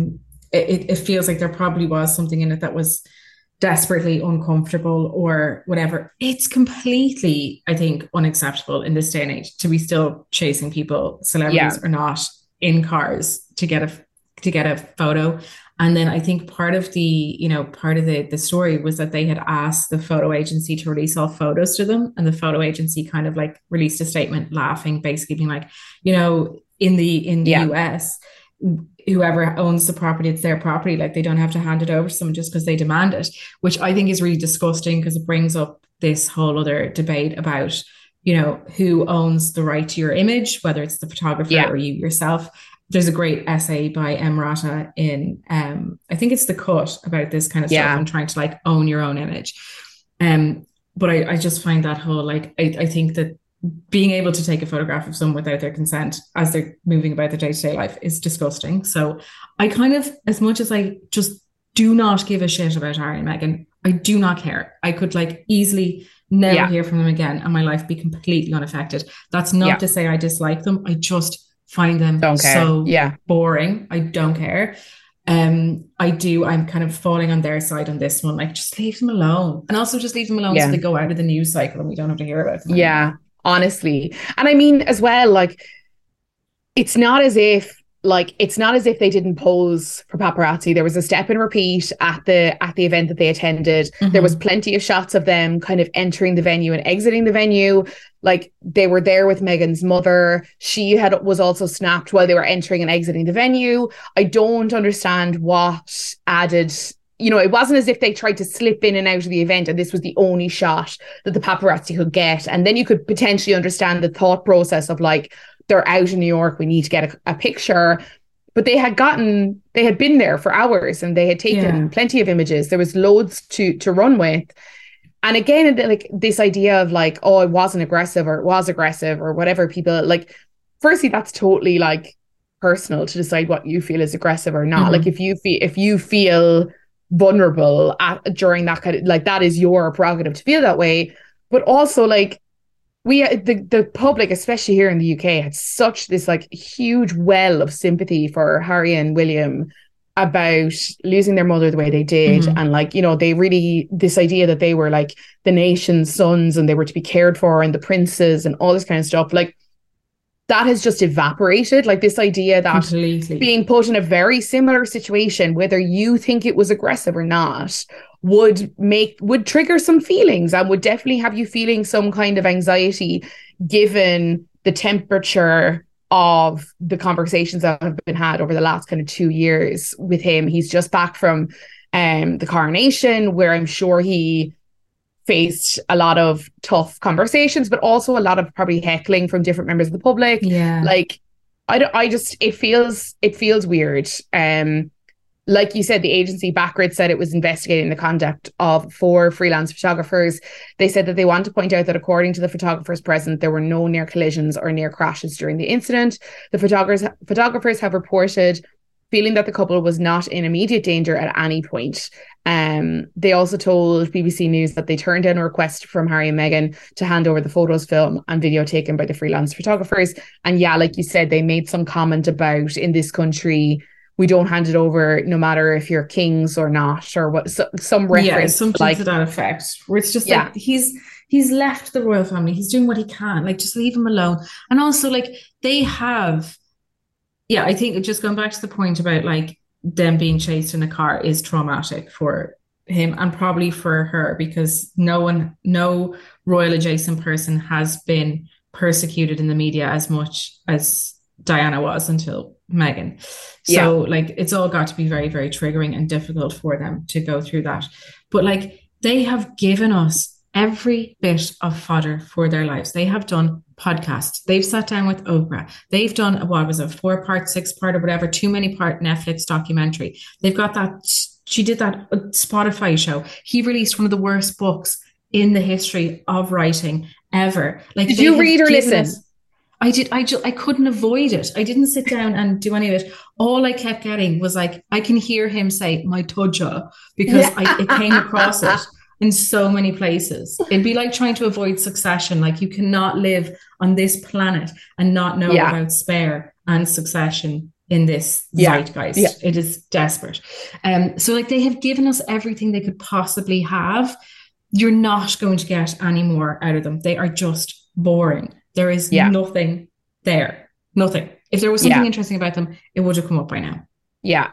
It feels like there probably was something in it that was desperately uncomfortable or whatever. It's completely, I think, unacceptable in this day and age to be still chasing people, celebrities or not, in cars to get a photo. And then I think part of the story was that they had asked the photo agency to release all photos to them, and the photo agency kind of like released a statement laughing, basically being like, you know, in the US, whoever owns the property, it's their property. Like, they don't have to hand it over to someone just because they demand it, which I think is really disgusting, because it brings up this whole other debate about, you know, who owns the right to your image, whether it's the photographer or you yourself. There's a great essay by Emrata in, I think it's The Cut, about this kind of stuff and trying to like own your own image. But I just find that whole, like, I think that being able to take a photograph of someone without their consent as they're moving about their day-to-day life is disgusting. So I kind of, as much as I just do not give a shit about Harry and Meghan, I do not care. I could like easily never hear from them again and my life be completely unaffected. That's not to say I dislike them. I just find them so boring. I don't care. I'm kind of falling on their side on this one. Like, just leave them alone. And also just leave them alone so they go out of the news cycle and we don't have to hear about them anymore. Honestly. And I mean, as well, like, it's not as if they didn't pose for paparazzi. There was a step and repeat at the event that they attended. There was plenty of shots of them kind of entering the venue and exiting the venue. Like, they were there with Meghan's mother. She was also snapped while they were entering and exiting the venue. I don't understand what added. You know, it wasn't as if they tried to slip in and out of the event and this was the only shot that the paparazzi could get. And then you could potentially understand the thought process of like, they're out in New York, we need to get a picture. But they had been there for hours and they had taken plenty of images. There was loads to run with. And again, like, this idea of like, oh, it wasn't aggressive or it was aggressive or whatever, people like, firstly, that's totally like personal to decide what you feel is aggressive or not. Like, if you feel vulnerable during that kind of, like, that is your prerogative to feel that way. But also, like, the public, especially here in the UK, had such this like huge well of sympathy for Harry and William about losing their mother the way they did. And like, you know, they really, this idea that they were like the nation's sons and they were to be cared for and the princes and all this kind of stuff, like, that has just evaporated. Like, this idea that being put in a very similar situation, whether you think it was aggressive or not, would trigger some feelings and would definitely have you feeling some kind of anxiety, given the temperature of the conversations that have been had over the last kind of 2 years with him. He's just back from the coronation, where I'm sure he faced a lot of tough conversations, but also a lot of probably heckling from different members of the public. Yeah. Like, it feels weird. Like you said, the agency Backgrid said it was investigating the conduct of 4 freelance photographers. They said that they want to point out that according to the photographers present, there were no near collisions or near crashes during the incident. The photographers have reported feeling that the couple was not in immediate danger at any point. They also told BBC News that they turned down a request from Harry and Meghan to hand over the photos, film and video taken by the freelance photographers. And yeah, like you said, they made some comment about, in this country, we don't hand it over no matter if you're kings or not, or what, some reference. Something like, to that effect, where it's just like he's left the royal family. He's doing what he can. Like, just leave him alone. And also, like, they have, I think just going back to the point about like them being chased in a car is traumatic for him and probably for her, because no royal adjacent person has been persecuted in the media as much as Diana was until Meghan. So like, it's all got to be very, very triggering and difficult for them to go through that. But like, they have given us every bit of fodder for their lives. They have done podcasts. They've sat down with Oprah. They've done, what was it, 4-part, 6-part or whatever, too many part Netflix documentary. They've got that, she did that Spotify show. He released one of the worst books in the history of writing ever. Like, did you read or listen? I did. I couldn't avoid it. I didn't sit down and do any of it. All I kept getting was like, I can hear him say my tudja, because it came across it in so many places. It'd be like trying to avoid Succession. Like, you cannot live on this planet and not know about Spare and Succession in this zeitgeist. It is desperate. So like, they have given us everything they could possibly have. You're not going to get any more out of them. They are just boring. There is nothing there. Nothing. If there was something interesting about them, it would have come up by now. Yeah.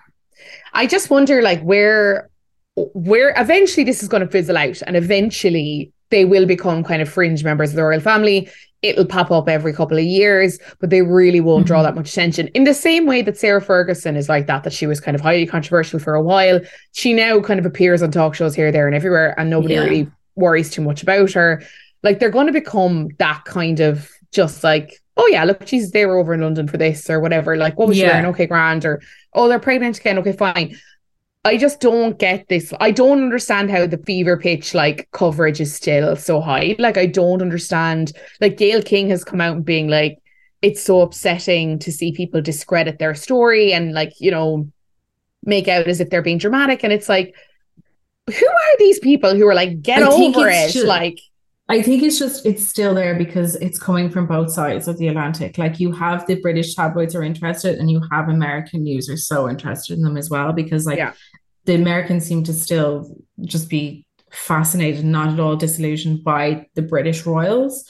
I just wonder, like, where eventually this is going to fizzle out, and eventually they will become kind of fringe members of the royal family. It'll pop up every couple of years, but they really won't draw that much attention. In the same way that Sarah Ferguson is like that she was kind of highly controversial for a while. She now kind of appears on talk shows here, there and everywhere, and nobody really worries too much about her. Like, they're going to become that kind of, just like, oh yeah, look, Jesus, they were over in London for this or whatever. Like, what was she wearing? Okay, grand. Or, oh, they're pregnant again. Okay, fine. I just don't get this. I don't understand how the fever pitch, like, coverage is still so high. Like, I don't understand. Like, Gayle King has come out and being like, it's so upsetting to see people discredit their story and, like, you know, make out as if they're being dramatic. And it's like, who are these people who are like, get over it? Like, I think it's still there because it's coming from both sides of the Atlantic. Like, you have the British tabloids are interested, and you have American news are so interested in them as well, because the Americans seem to still just be fascinated, not at all disillusioned by the British royals.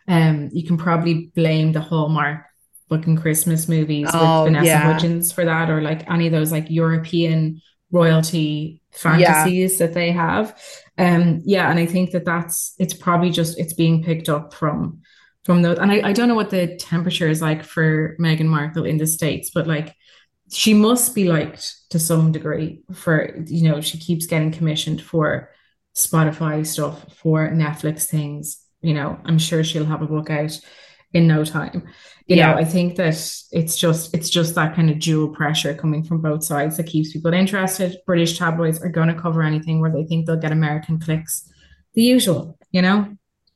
You can probably blame the Hallmark fucking Christmas movies with Vanessa Hudgens for that, or like any of those like European royalty fantasies that they have. And I think it's probably just, it's being picked up from those. And I don't know what the temperature is like for Meghan Markle in the States, but like, she must be liked to some degree for, you know, she keeps getting commissioned for Spotify stuff, for Netflix things. You know, I'm sure she'll have a book out in no time. You know, I think that it's just that kind of dual pressure coming from both sides that keeps people interested. British tabloids are going to cover anything where they think they'll get American clicks. The usual, you know?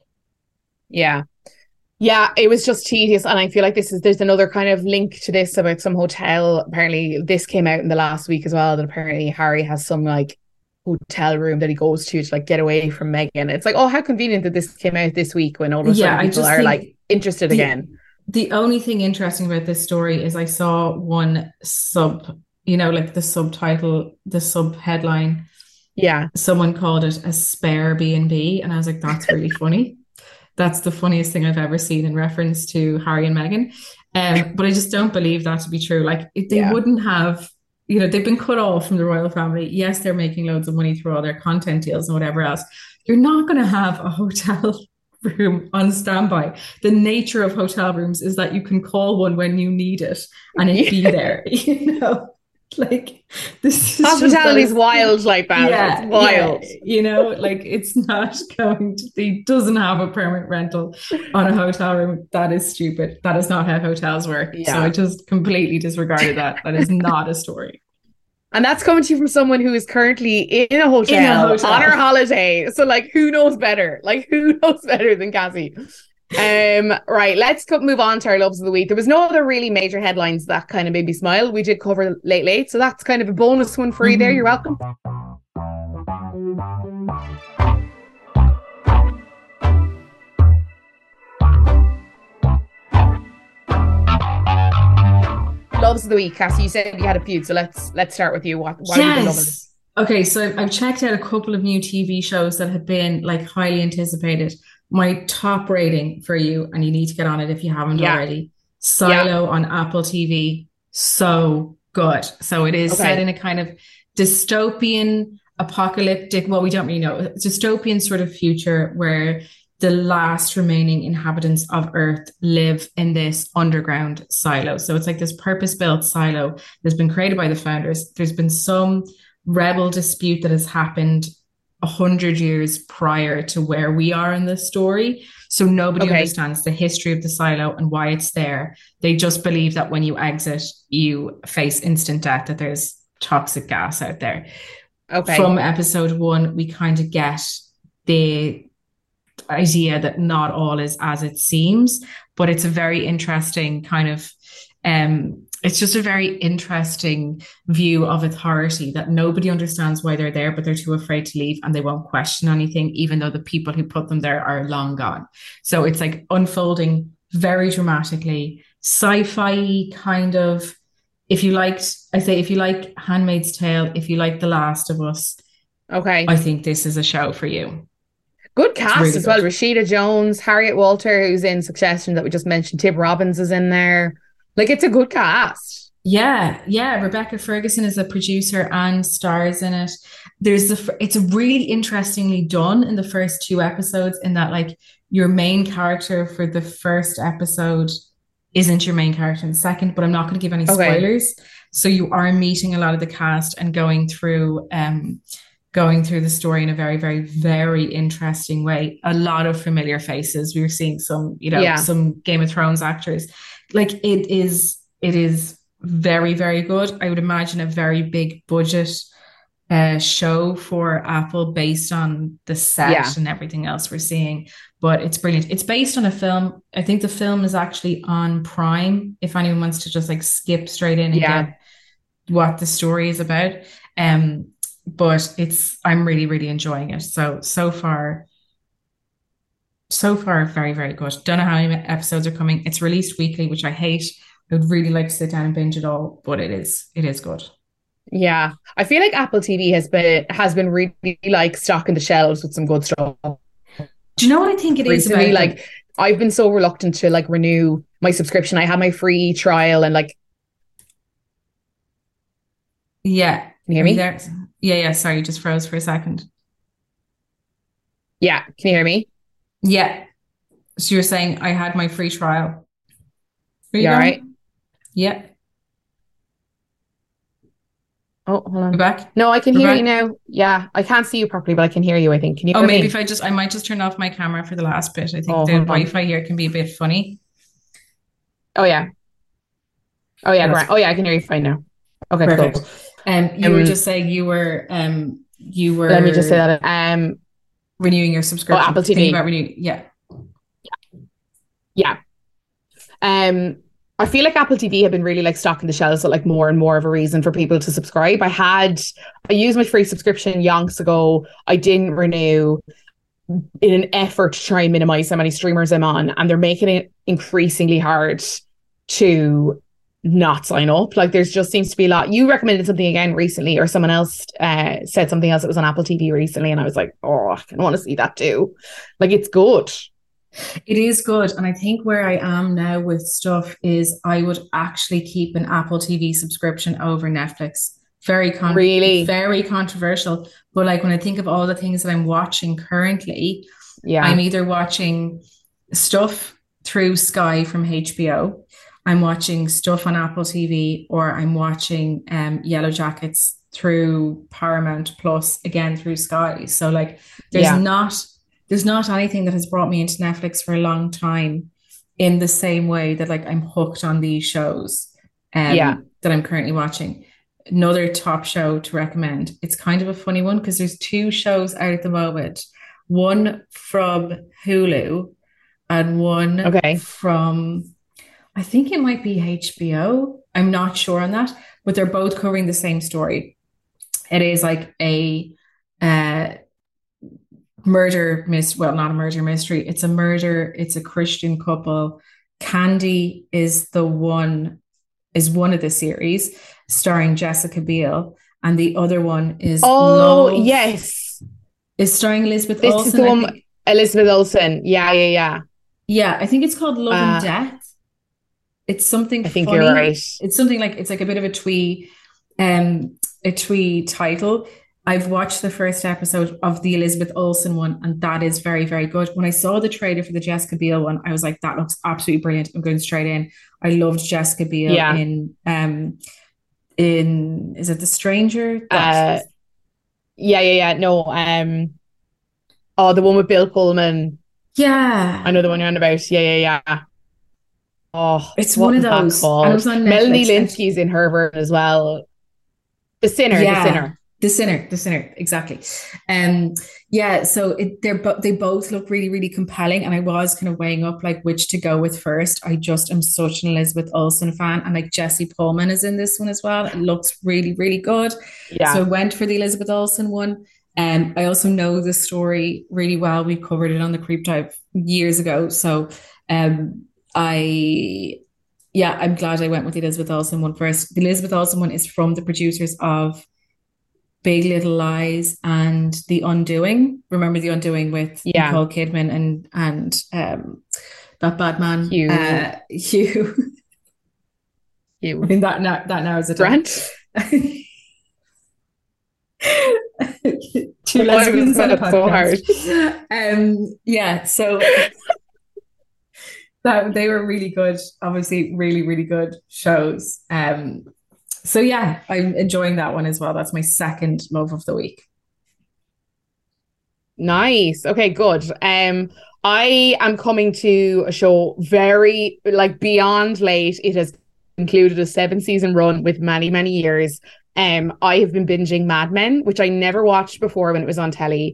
Yeah. Yeah, it was just tedious. And I feel like there's another kind of link to this about some hotel. Apparently this came out in the last week as well, that apparently Harry has some like hotel room that he goes to like get away from Meghan. It's like, oh, how convenient that this came out this week when all of a sudden people are like interested again. The only thing interesting about this story is I saw one sub, you know, like the subtitle, the sub headline. Yeah. Someone called it a spare B&B. And I was like, that's really funny. That's the funniest thing I've ever seen in reference to Harry and Meghan. But I just don't believe that to be true. Like, if they wouldn't have, you know, they've been cut off from the royal family. Yes, they're making loads of money through all their content deals and whatever else. You're not going to have a hotel room on standby. The nature of hotel rooms is that you can call one when you need it and it be there, you know? Like this is hospitality's wild like that. Yeah, it's wild. Yeah, you know, like it's not going to be, doesn't have a permanent rental on a hotel room. That is stupid. That is not how hotels work. Yeah. So I just completely disregarded that. That is not a story. And that's coming to you from someone who is currently in a hotel on her holiday. So like, who knows better? Like, who knows better than Cassie? Right, let's move on to our loves of the week. There was no other really major headlines that kind of made me smile. We did cover Late, so that's kind of a bonus one for you there. You're welcome. Loves of the week, Cassie. You said you had a few, so let's start with you. What have you been loving? Okay, so I've checked out a couple of new TV shows that have been like highly anticipated. My top rating for you, and you need to get on it if you haven't already, Silo on Apple TV. So good. So it is set in a kind of dystopian, apocalyptic, well, we don't really know, dystopian sort of future where the last remaining inhabitants of Earth live in this underground silo. So it's like this purpose-built silo that's been created by the founders. There's been some rebel dispute that has happened 100 years prior to where we are in the story. So nobody understands the history of the silo and why it's there. They just believe that when you exit, you face instant death, that there's toxic gas out there. From episode 1, we kind of get the idea that not all is as it seems, but it's a very interesting kind of it's just a very interesting view of authority that nobody understands why they're there, but they're too afraid to leave and they won't question anything, even though the people who put them there are long gone. So it's like unfolding very dramatically, sci-fi kind of. If you like Handmaid's Tale, if you like The Last of Us, I think this is a show for you. Good cast really as well. Rashida Jones, Harriet Walter, who's in Succession that we just mentioned. Tim Robbins is in there. Like, it's a good cast. Yeah. Rebecca Ferguson is a producer and stars in it. It's really interestingly done in the first 2 episodes, in that like your main character for the first episode isn't your main character in the second, but I'm not going to give any spoilers. So you are meeting a lot of the cast and going through the story in a very, very, very interesting way. A lot of familiar faces. We were seeing some, some Game of Thrones actors. Like it is very, very good. I would imagine a very big budget show for Apple based on the set and everything else we're seeing. But it's brilliant. It's based on a film. I think the film is actually on Prime, if anyone wants to just like skip straight in and get what the story is about. But I'm really, really enjoying it. So far, very, very good. Don't know how many episodes are coming. It's released weekly, which I hate. I would really like to sit down and binge it all, but it is good. Yeah. I feel like Apple TV has been really like stocking the shelves with some good stuff. Do you know what I think it is about? Like, I've been so reluctant to like renew my subscription. I had my free trial and like. Yeah. Can you hear me? There? Yeah. Sorry, you just froze for a second. Yeah. Can you hear me? Yeah. So you're saying I had my free trial. You all right? Yeah. Oh, hold on. You're back? No, I can hear you now. Yeah. I can't see you properly, but I can hear you, I think. Can you hear maybe me? I might just turn off my camera for the last bit. I think the Wi-Fi here can be a bit funny. Oh, yeah. Great. Oh, yeah, I can hear you fine now. Okay, perfect. Cool. You were just saying you were let me just say that renewing your subscription. Apple TV. About renewing, yeah. I feel like Apple TV have been really like stocking the shelves with like more and more of a reason for people to subscribe. I used my free subscription yonks ago. I didn't renew in an effort to try and minimize how many streamers I'm on, and they're making it increasingly hard to not sign up. Like there's just seems to be a lot. You recommended something again recently, or someone else said something else that was on Apple TV recently, and I was like, oh, I kind of want to see that too. Like it's good. It is good. And I think where I am now with stuff is I would actually keep an Apple TV subscription over Netflix. Very controversial. But like when I think of all the things that I'm watching currently, Yeah. I'm either watching stuff through Sky from HBO, I'm watching stuff on Apple TV, or I'm watching Yellow Jackets through Paramount Plus, again through Sky. So like there's not anything that has brought me into Netflix for a long time in the same way that like I'm hooked on these shows that I'm currently watching. Another top show to recommend. It's kind of a funny one because there's two shows out at the moment. One from Hulu and one from, I think it might be HBO. I'm not sure on that, but they're both covering the same story. It is like a murder mystery. Well, not a murder mystery. It's a murder. It's a Christian couple. Candy is one of the series, starring Jessica Biel, and the other one is Love, yes, is starring Elizabeth this Olsen. Is the one, Elizabeth Olsen. Yeah. I think it's called Love and Death. It's something. I think funny. You're right. It's something like, it's like a bit of a twee title. I've watched the first episode of the Elizabeth Olsen one, and that is very, very good. When I saw the trailer for the Jessica Biel one, I was like, that looks absolutely brilliant. I'm going straight in. I loved Jessica Biel in is it The Stranger? No, the one with Bill Pullman. Yeah, I know the one you're on about. Yeah. Oh, it's one of those. And it was on Netflix. Melanie Linsky's in her version as well. The Sinner. The Sinner, exactly. So they both look really, really compelling, and I was kind of weighing up like which to go with first. I just am such an Elizabeth Olsen fan, and like Jesse Pullman is in this one as well. It looks really, really good. Yeah. So I went for the Elizabeth Olsen one. I also know the story really well. We covered it on the Creep Dive years ago. So I'm glad I went with the Elizabeth Olsen one first. The Elizabeth Olsen one is from the producers of Big Little Lies and The Undoing. Remember The Undoing with Nicole Kidman and that bad man Hugh. I mean that now is a Grant. Two lesbians on a podcast. So hard. So that they were really good. Obviously, really, really good shows. So yeah, I'm enjoying that one as well. That's my second love of the week. Nice. Okay, good. I am coming to a show very beyond late. It has included a 7-season run with many, many years. I have been binging Mad Men, which I never watched before when it was on telly.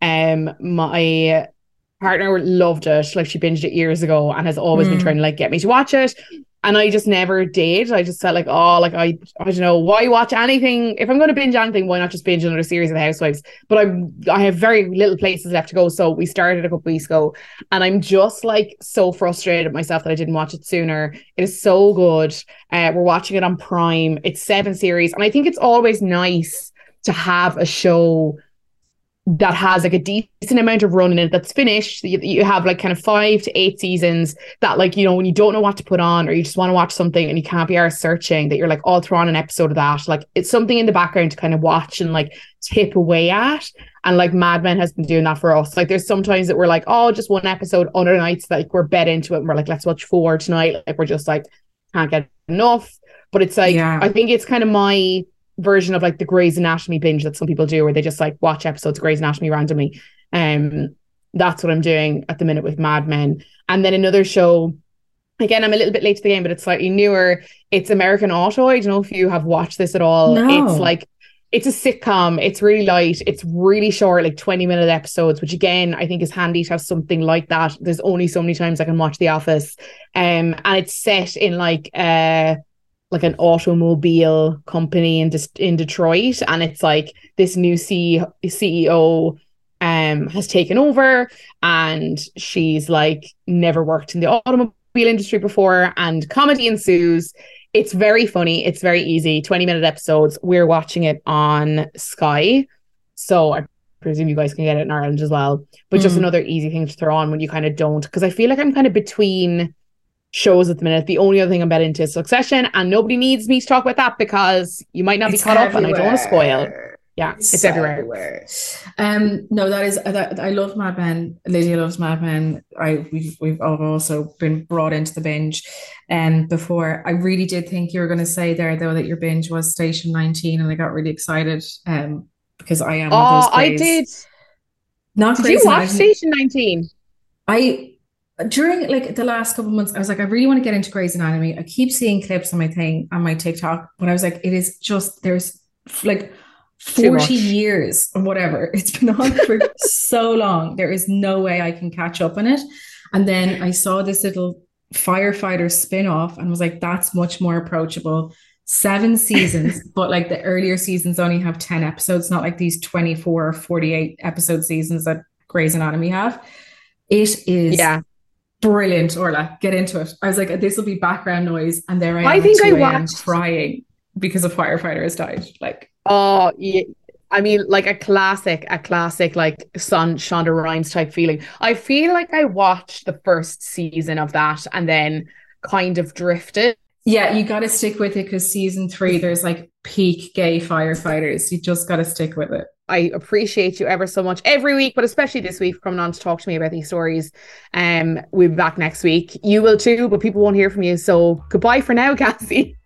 My partner loved it. Like, she binged it years ago and has always been trying to get me to watch it. And I just never did. I just felt like, I don't know, why watch anything? If I'm going to binge anything, why not just binge another series of The Housewives? But I have very little places left to go. So we started a couple weeks ago, and I'm just so frustrated at myself that I didn't watch it sooner. It is so good. We're watching it on Prime. It's 7 series. And I think it's always nice to have a show that has a decent amount of run in it that's finished. You have kind of 5 to 8 seasons that when you don't know what to put on, or you just want to watch something and you can't be arsed searching, that you're I'll throw on an episode of that. It's something in the background to kind of watch and tip away at. And Mad Men has been doing that for us. There's sometimes that we're just one episode, other nights that we're bed into it and we're let's watch 4 tonight. We're just can't get enough. But it's I think it's kind of my version of the Grey's Anatomy binge that some people do, where they just watch episodes of Grey's Anatomy randomly. That's what I'm doing at the minute with Mad Men. And then another show, again, I'm a little bit late to the game, but it's slightly newer. It's American Auto. I don't know if you have watched this at all. No. It's a sitcom. It's really light. It's really short, 20-minute episodes, which again, I think is handy to have something like that. There's only so many times I can watch The Office. And it's set in an automobile company in Detroit, and it's this new CEO has taken over, and she's never worked in the automobile industry before, and comedy ensues. It's very funny. It's very easy. 20-minute episodes. We're watching it on Sky, so I presume you guys can get it in Ireland as well. But just another easy thing to throw on when you kind of don't, because I feel I'm kind of between shows at the minute. The only other thing I'm bet into is Succession, and nobody needs me to talk about that because you might not be caught up, and I don't want to spoil. Yeah, it's everywhere. No, that I love Mad Men. Lydia loves Mad Men. We've also been brought into the binge. Before I really did think you were going to say there though that your binge was Station 19, and I got really excited. Because I am one of those I did. Not Did you watch Station 19? During like the last couple of months, I was like, I really want to get into Grey's Anatomy. I keep seeing clips on my TikTok, but I was like, it is just there's like 40 years or whatever. It's been on for so long. There is no way I can catch up on it. And then I saw this little firefighter spin-off and was like, that's much more approachable. 7 seasons, but like the earlier seasons only have 10 episodes, not like these 24 or 48 episode seasons that Grey's Anatomy have. It is brilliant, Orla. Get into it. I was like, this will be background noise. And there I think I watched crying because a firefighter has died. Like, oh, yeah. I mean, like a classic, like Shonda Rhimes type feeling. I feel like I watched the first season of that and then kind of drifted. Yeah, you got to stick with it because season 3, there's like peak gay firefighters. You just got to stick with it. I appreciate you ever so much every week, but especially this week for coming on to talk to me about these stories. We'll be back next week. You will too, but people won't hear from you. So goodbye for now, Cassie.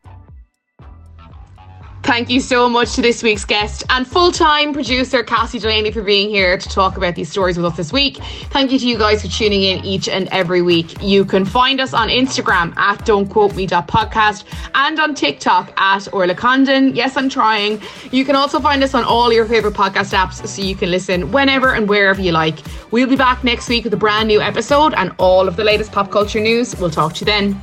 Thank you so much to this week's guest and full-time producer Cassie Delaney for being here to talk about these stories with us this week. Thank you to you guys for tuning in each and every week. You can find us on Instagram at don'tquoteme.podcast and on TikTok at Orla Condon. Yes, I'm trying. You can also find us on all your favourite podcast apps so you can listen whenever and wherever you like. We'll be back next week with a brand new episode and all of the latest pop culture news. We'll talk to you then.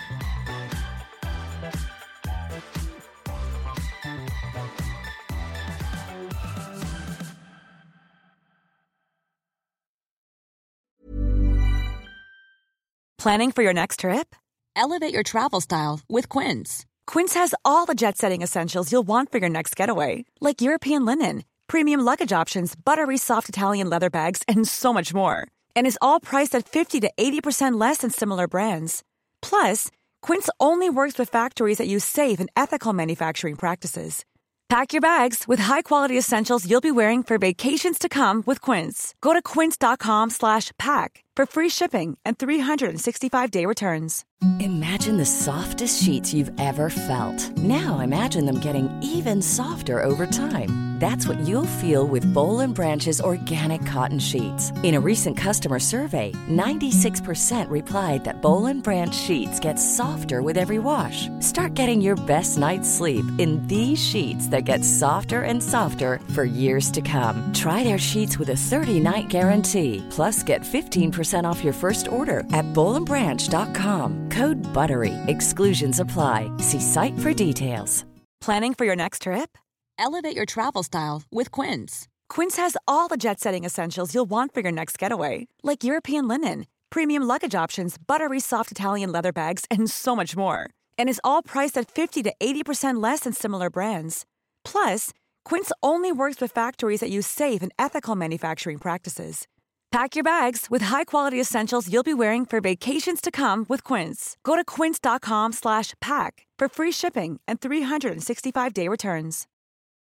Planning for your next trip? Elevate your travel style with Quince. Quince has all the jet-setting essentials you'll want for your next getaway, like European linen, premium luggage options, buttery soft Italian leather bags, and so much more. And is all priced at 50 to 80% less than similar brands. Plus, Quince only works with factories that use safe and ethical manufacturing practices. Pack your bags with high-quality essentials you'll be wearing for vacations to come with Quince. Go to quince.com/pack for free shipping and 365-day returns. Imagine the softest sheets you've ever felt. Now imagine them getting even softer over time. That's what you'll feel with Boll & Branch's organic cotton sheets. In a recent customer survey, 96% replied that Boll & Branch sheets get softer with every wash. Start getting your best night's sleep in these sheets that get softer and softer for years to come. Try their sheets with a 30-night guarantee. Plus, get 15% off your first order at bollandbranch.com. Code BUTTERY. Exclusions apply. See site for details. Planning for your next trip? Elevate your travel style with Quince. Quince has all the jet-setting essentials you'll want for your next getaway, like European linen, premium luggage options, buttery soft Italian leather bags, and so much more. And is all priced at 50 to 80% less than similar brands. Plus, Quince only works with factories that use safe and ethical manufacturing practices. Pack your bags with high-quality essentials you'll be wearing for vacations to come with Quince. Go to quince.com/pack for free shipping and 365-day returns.